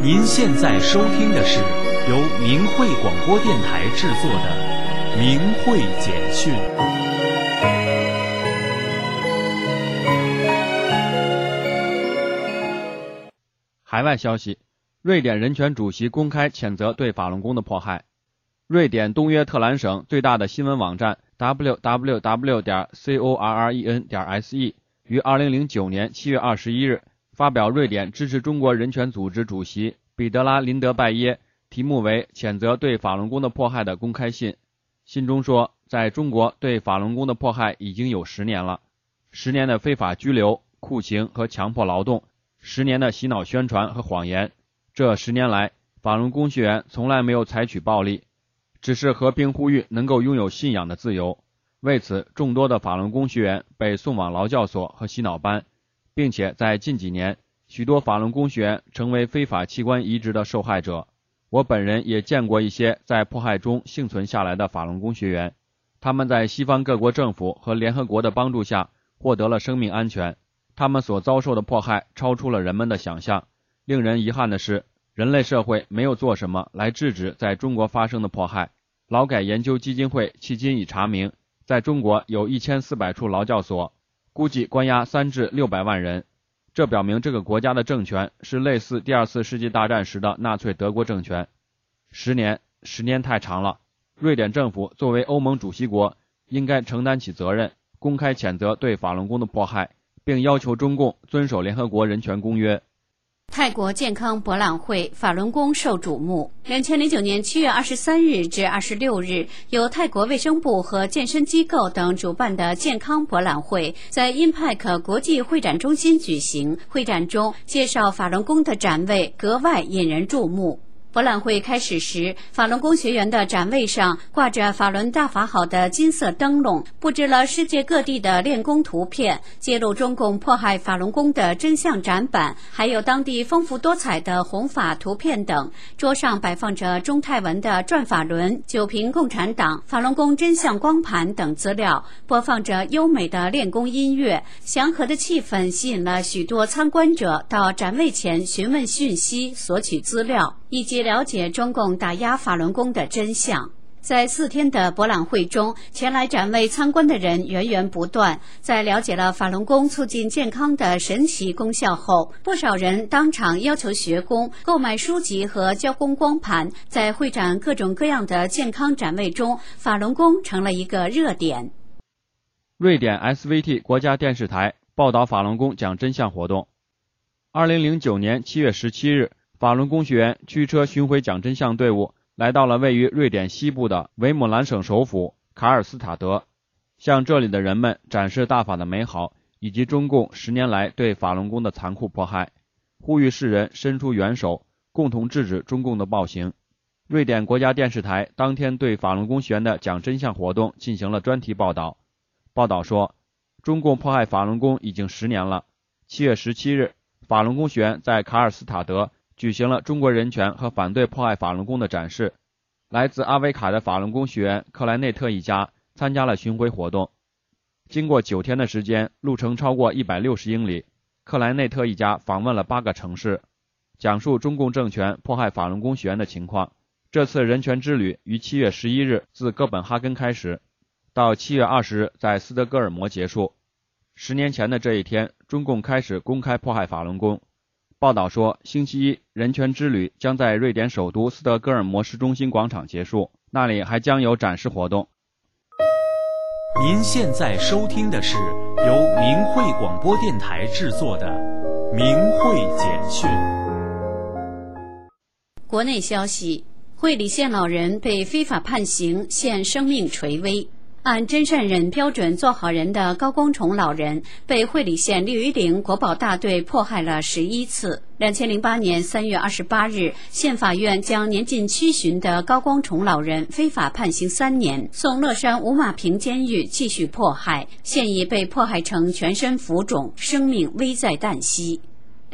您现在收听的是由明慧广播电台制作的明慧简讯。 海外消息，瑞典人权主席公开谴责对法轮功的迫害。瑞典东约特兰省最大的新闻网站 www.corren.se 于2009年7月21日发表瑞典支持中国人权组织主席彼得拉林德拜耶题目为谴责对法轮功的迫害的公开信。信中说，在中国对法轮功的迫害已经有10年了，10年的非法拘留、酷刑和强迫劳动，10年的洗脑宣传和谎言。这10年来，法轮功学员从来没有采取暴力，只是和平呼吁能够拥有信仰的自由。为此，众多的法轮功学员被送往劳教所和洗脑班，并且在近几年，许多法轮功学员成为非法器官移植的受害者。我本人也见过一些在迫害中幸存下来的法轮功学员，他们在西方各国政府和联合国的帮助下获得了生命安全。他们所遭受的迫害超出了人们的想象。令人遗憾的是，人类社会没有做什么来制止在中国发生的迫害。劳改研究基金会迄今已查明，在中国有1400处劳教所，估计关押3至600万人。这表明这个国家的政权是类似第2次世界大战时的纳粹德国政权。10年太长了。瑞典政府作为欧盟主席国，应该承担起责任，公开谴责对法轮功的迫害，并要求中共遵守联合国人权公约。 泰国健康博览会法轮功受瞩目。2009年7月23日至26日，由泰国卫生部和健身机构等主办的健康博览会在 Impact 国际会展中心举行。会展中介绍法轮功的展位格外引人注目。博览会开始时，法轮功学员的展位上挂着法轮大法好的金色灯笼，布置了世界各地的练功图片，揭露中共迫害法轮功的真相展板，还有当地丰富多彩的弘法图片等。桌上摆放着中泰文的转法轮、九评共产党、法轮功真相光盘等资料，播放着优美的练功音乐，祥和的气氛吸引了许多参观者到展位前询问讯息、索取资料，以及了解中共打压法轮功的真相。在4天的博览会中，前来展位参观的人源源不断。在了解了法轮功促进健康的神奇功效后，不少人当场要求学功，购买书籍和教功光盘。在会展各种各样的健康展位中，法轮功成了一个热点。 瑞典 SVT 国家电视台报道法轮功讲真相活动。2009年7月17日，法轮功学员驱车巡回讲真相队伍来到了位于瑞典西部的维姆兰省首府卡尔斯塔德，向这里的人们展示大法的美好，以及中共10年来对法轮功的残酷迫害，呼吁世人伸出援手，共同制止中共的暴行。瑞典国家电视台当天对法轮功学员的讲真相活动进行了专题报道。报道说，中共迫害法轮功已经10年了。7月17日，法轮功学员在卡尔斯塔德举行了中国人权和反对迫害法轮功的展示。来自阿维卡的法轮功学员克莱内特一家参加了巡回活动。经过9天的时间，路程超过160英里，克莱内特一家访问了8个城市，讲述中共政权迫害法轮功学员的情况。这次人权之旅于7月11日自哥本哈根开始，到7月20日在斯德哥尔摩结束。10年前的这一天，中共开始公开迫害法轮功。报道说，星期一人权之旅将在瑞典首都斯德哥尔摩市中心广场结束，那里还将有展示活动。 您现在收听的是由明慧广播电台制作的明慧简讯。 国内消息，会理县老人被非法判刑，现生命垂危。按真善忍标准做好人的高光崇老人被会理县绿鱼岭国保大队迫害了11次。2008年3月28日，县法院将年近70的高光崇老人非法判刑3年，送乐山五马坪监狱继续迫害，现已被迫害成全身浮肿，生命危在旦夕。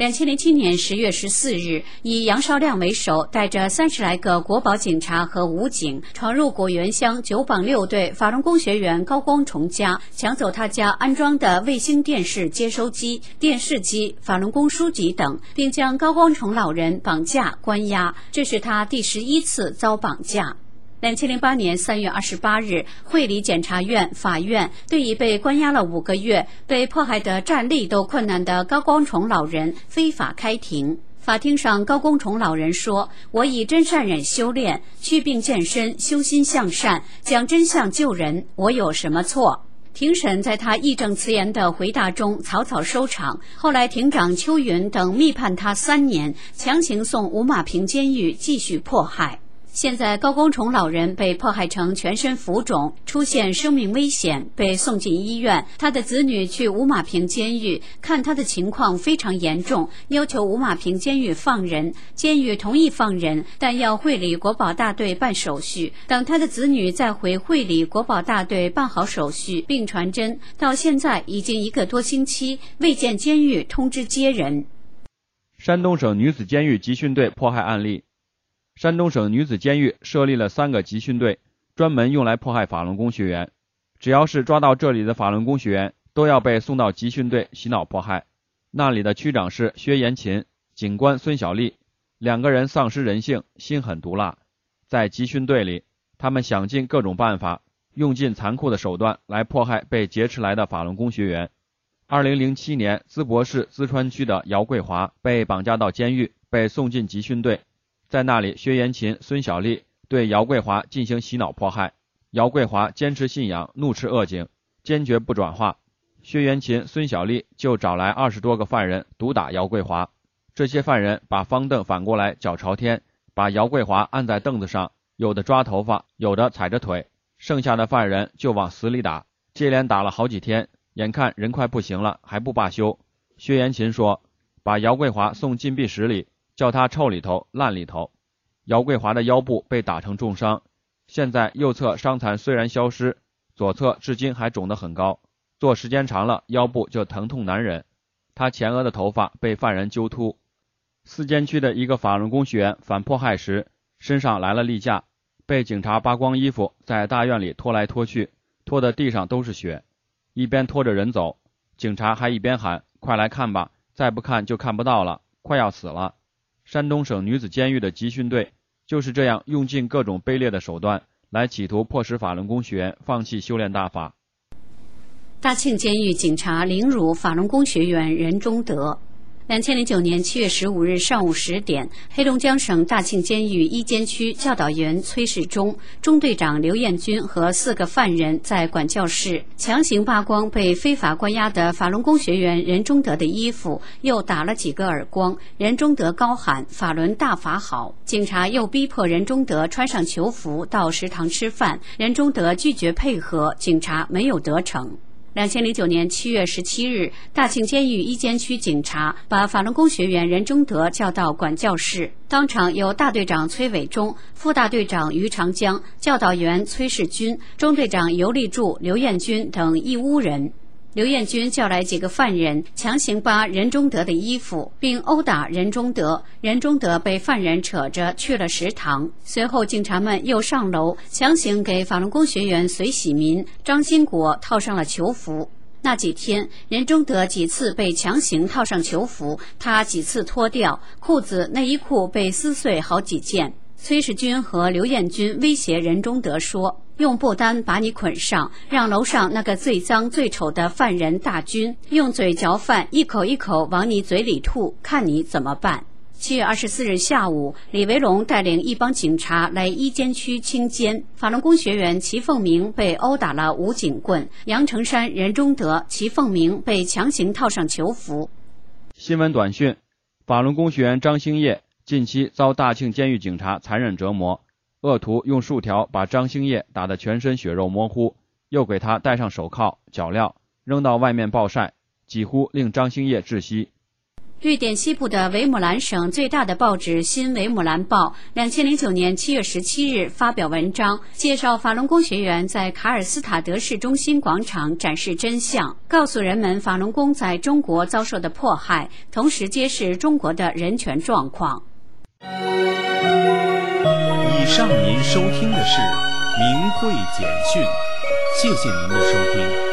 2007年10月14日，以杨绍亮为首，带着30来个国保警察和武警，闯入果园乡9榜6队法轮功学员高光崇家，抢走他家安装的卫星电视接收机、电视机、法轮功书籍等，并将高光崇老人绑架关押。这是他第11次遭绑架。2008年3月28日，会理检察院、法院对已被关押了5个月、被迫害得站立都困难的高光崇老人非法开庭。法庭上，高光崇老人说：“我以真善忍修炼，祛病健身，修心向善，讲真相救人，我有什么错？”庭审在他义正辞严的回答中草草收场。后来，庭长邱云等密判他3年，强行送五马坪监狱继续迫害。现在高光崇老人被迫害成全身浮肿，出现生命危险，被送进医院。他的子女去五马坪监狱看他的情况非常严重，要求五马坪监狱放人。监狱同意放人，但要会理国保大队办手续。等他的子女再回会理国保大队办好手续并传真，到现在已经1个多星期，未见监狱通知接人。 山东省女子监狱集训队迫害案例。山东省女子监狱设立了3个集训队，专门用来迫害法轮功学员。只要是抓到这里的法轮功学员，都要被送到集训队洗脑迫害。那里的区长是薛延琴、警官孙小丽，2个人丧失人性，心狠毒辣。在集训队里，他们想尽各种办法，用尽残酷的手段来迫害被劫持来的法轮功学员。2007年，淄博市淄川区的姚桂华被绑架到监狱，被送进集训队。在那里，薛延琴、孙小丽对姚桂华进行洗脑迫害。姚桂华坚持信仰，怒斥恶警，坚决不转化。薛延琴、孙小丽就找来20多个犯人毒打姚桂华。这些犯人把方凳反过来脚朝天，把姚桂华按在凳子上，有的抓头发，有的踩着腿，剩下的犯人就往死里打。接连打了好几天，眼看人快不行了，还不罢休。薛延琴说：“把姚桂华送禁闭室里，叫他臭里头烂里头。”姚桂华的腰部被打成重伤，现在右侧伤残虽然消失，左侧至今还肿得很高，坐时间长了腰部就疼痛难忍。他前额的头发被犯人揪秃。4监区的一个法轮功学员反迫害时，身上来了例假，被警察扒光衣服，在大院里拖来拖去，拖得地上都是血，一边拖着人走，警察还一边喊：“快来看吧，再不看就看不到了，快要死了。”山东省女子监狱的集训队就是这样用尽各种卑劣的手段来企图迫使法轮功学员放弃修炼大法。 大庆监狱警察凌辱法轮功学员任忠德。2009年7月15日上午10点，黑龙江省大庆监狱1监区教导员崔世忠、中队长刘彦军和4个犯人在管教室强行扒光被非法关押的法轮功学员任忠德的衣服，又打了几个耳光。任忠德高喊“法轮大法好”，警察又逼迫任忠德穿上囚服到食堂吃饭，任忠德拒绝配合，警察没有得逞。2009年7月17日，大庆监狱1监区警察把法轮功学员任忠德叫到管教室，当场由大队长崔伟忠、副大队长于长江、教导员崔世军、中队长尤立柱、刘彦军等1屋人。刘彦军叫来几个犯人，强行扒任忠德的衣服，并殴打任忠德。任忠德被犯人扯着去了食堂。随后，警察们又上楼，强行给法轮功学员隋喜民、张新国套上了囚服。那几天，任忠德几次被强行套上囚服，他几次脱掉裤子，内衣裤被撕碎好几件。崔世军和刘彦军威胁任忠德说：“用布单把你捆上，让楼上那个最脏最丑的犯人大军用嘴嚼饭，一口一口往你嘴里吐，看你怎么办。”7月24日下午，李维龙带领一帮警察来1监区清监，法轮功学员齐凤鸣被殴打了5警棍，杨成山、任忠德、齐凤鸣被强行套上囚服。 新闻短讯：法轮功学员张兴业近期遭大庆监狱警察残忍折磨，恶徒用竖条把张兴业打得全身血肉模糊，又给他戴上手铐、脚镣，扔到外面暴晒，几乎令张兴业窒息。 瑞典西部的维姆兰省最大的报纸《新维姆兰报》2009年7月17日发表文章，介绍法轮功学员在卡尔斯塔德市中心广场展示真相，告诉人们法轮功在中国遭受的迫害，同时揭示中国的人权状况。 以上您收听的是明慧简讯，谢谢您的收听。